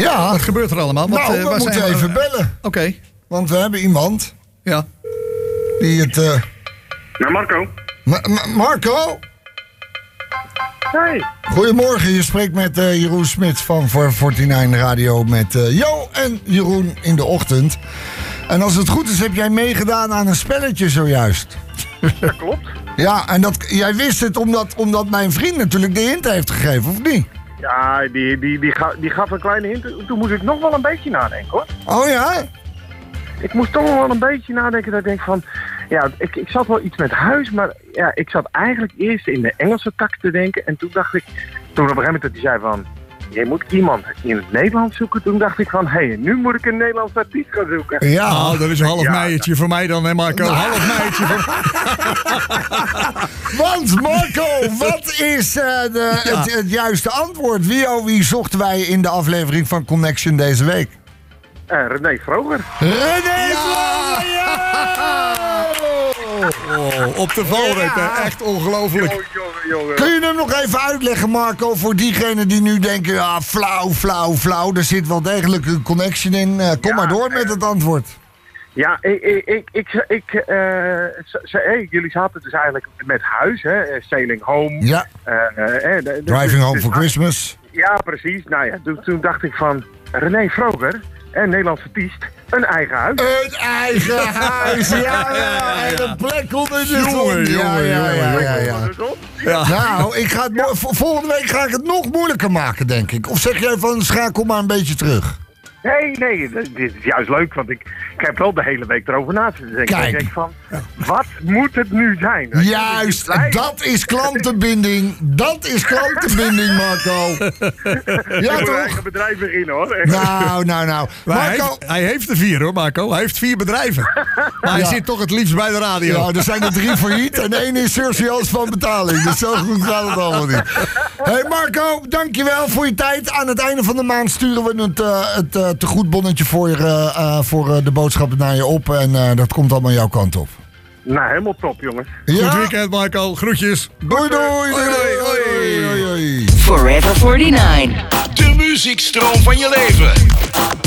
Ja. Wat gebeurt er allemaal? We moeten even bellen. Oké. Want we hebben iemand Ja. die het... Ja, Marco. Marco? Hey. Goedemorgen, je spreekt met Jeroen Smits van 49 Radio met Jo en Jeroen in de ochtend. En als het goed is, heb jij meegedaan aan een spelletje zojuist. Dat klopt. Ja, en jij wist het omdat mijn vriend natuurlijk de hint heeft gegeven, of niet? Ja, die gaf een kleine hint. Toen moest ik nog wel een beetje nadenken, hoor. Oh ja? Ik moest toch wel een beetje nadenken. Dat ik denk van... Ja, ik zat wel iets met huis, maar ja, ik zat eigenlijk eerst in de Engelse tak te denken. En toen dacht ik... Toen op een gegeven moment dat hij zei van... Je moet iemand in het Nederlands zoeken. Toen dacht ik van... Hé, nu moet ik een Nederlands artiest gaan zoeken. Ja. Oh, dat is een half meiertje voor mij dan, hè Marco? Half meiertje voor... Want Marco, wat is het juiste antwoord? Wie zochten wij in de aflevering van Connection deze week? René Vroger. René Vroger, ja! Oh, op de valreep, hè? Echt ongelooflijk. Jongen. Kun je hem nog even uitleggen, Marco, voor diegenen die nu denken... Ja, flauw, er zit wel degelijk een connection in. Kom maar door met het antwoord. Ja, jullie zaten dus eigenlijk met huis, hè? Sailing Home. Ja. Driving Home for Christmas. Ja, precies. Nou ja, toen dacht ik van René Vroger, een Nederlands artiest, een eigen huis. Een eigen huis, ja. En een plek onder de zon. Ja. Nou, volgende week ga ik het nog moeilijker maken, denk ik. Of zeg jij van, schakel maar een beetje terug? Nee, dit is juist leuk, want ik heb wel de hele week erover na te denken. Kijk. Ik denk van, wat moet het nu zijn? Juist, dat is klantenbinding. Dat is klantenbinding, Marco. Ja, ik moet toch? een eigen bedrijf beginnen, hoor. Nou. Maar Marco... hij heeft er 4, hoor, Marco. Hij heeft 4 bedrijven. Maar hij zit toch het liefst bij de radio. Ja, er zijn er 3 failliet en 1 is surcials van betaling. Dus zo goed gaat het allemaal niet. Hey Marco, dankjewel voor je tijd. Aan het einde van de maand sturen we het tegoedbonnetje voor de boodschappen naar je op. En dat komt allemaal jouw kant op. Nou, helemaal top, jongens. Goed weekend, Marco. Groetjes. Doei. Hoi. Forever 49. De muziekstroom van je leven.